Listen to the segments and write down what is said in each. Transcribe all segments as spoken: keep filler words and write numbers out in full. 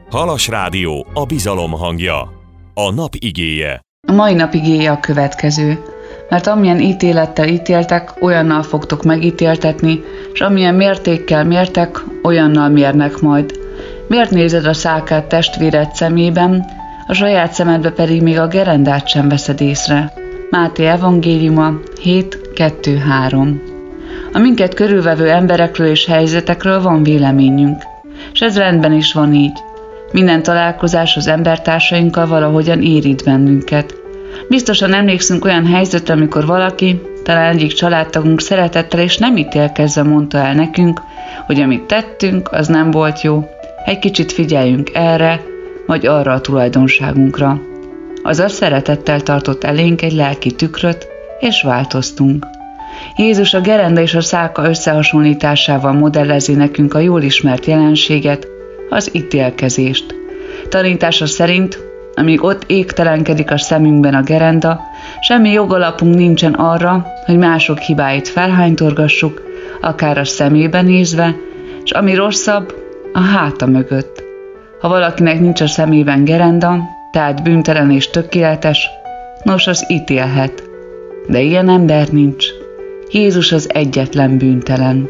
Halas Rádió, a bizalom hangja. A nap igéje. A mai nap igéje a következő. Mert amilyen ítélettel ítéltek, olyannal fogtok megítéltetni, és amilyen mértékkel mértek, olyannal mérnek majd. Miért nézed a szálkát testvéred szemében, a saját szemedbe pedig még a gerendát sem veszed észre? Máté evangéliuma hét kettő három. A minket körülvevő emberekről és helyzetekről van véleményünk, és ez rendben is van így. Minden találkozás az embertársainkkal valahogyan érint bennünket. Biztosan emlékszünk olyan helyzetre, amikor valaki, talán egyik családtagunk szeretettel és nem ítélkezve mondta el nekünk, hogy amit tettünk, az nem volt jó. Egy kicsit figyeljünk erre, vagy arra a tulajdonságunkra. Azaz szeretettel tartott elénk egy lelki tükröt, és változtunk. Jézus a gerenda és a szálka összehasonlításával modellezi nekünk a jól ismert jelenséget, az ítélkezést. Tanítása szerint, amíg ott égtelenkedik a szemünkben a gerenda, semmi jogalapunk nincsen arra, hogy mások hibáit felhánytorgassuk, akár a szemébe nézve, és ami rosszabb, a háta mögött. Ha valakinek nincs a szemében gerenda, tehát bűntelen és tökéletes, nos, az ítélhet. De ilyen ember nincs. Jézus az egyetlen bűntelen.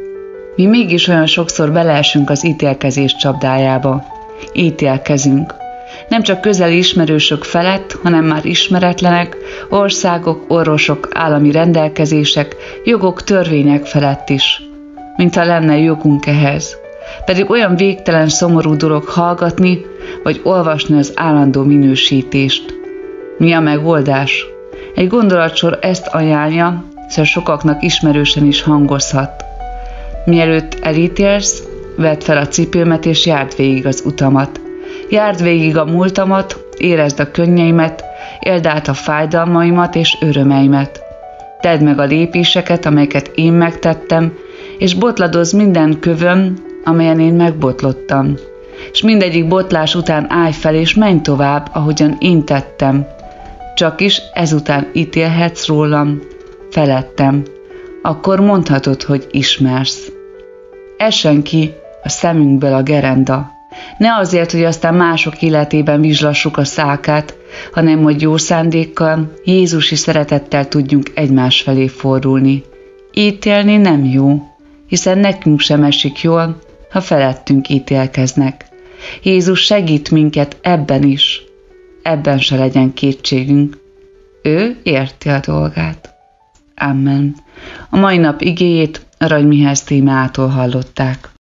Mi mégis olyan sokszor beleesünk az ítélkezés csapdájába. Ítélkezünk. Nem csak közeli ismerősök felett, hanem már ismeretlenek, országok, orvosok, állami rendelkezések, jogok, törvények felett is. Mintha lenne jogunk ehhez. Pedig olyan végtelen szomorú dolog hallgatni, vagy olvasni az állandó minősítést. Mi a megoldás? Egy gondolatsor ezt ajánlja, szóval sokaknak ismerősen is hangozhat. Mielőtt elítélsz, vedd fel a cipőmet és járd végig az utamat. Járd végig a múltamat, érezd a könnyeimet, éld át a fájdalmaimat és örömeimet. Tedd meg a lépéseket, amelyeket én megtettem, és botladozz minden kövön, amelyen én megbotlottam. És mindegyik botlás után állj fel, és menj tovább, ahogyan én tettem. Csakis ezután ítélhetsz rólam, felettem. Akkor mondhatod, hogy ismersz. Essen ki a szemünkből a gerenda. Ne azért, hogy aztán mások életében vizslassuk a szálkát, hanem hogy jó szándékkal, jézusi szeretettel tudjunk egymás felé fordulni. Ítélni nem jó, hiszen nekünk sem esik jól, ha felettünk ítélkeznek. Jézus segít minket ebben is. Ebben se legyen kétségünk. Ő érti a dolgát. Amen. A mai nap igéjét Arany Mihály témától hallották.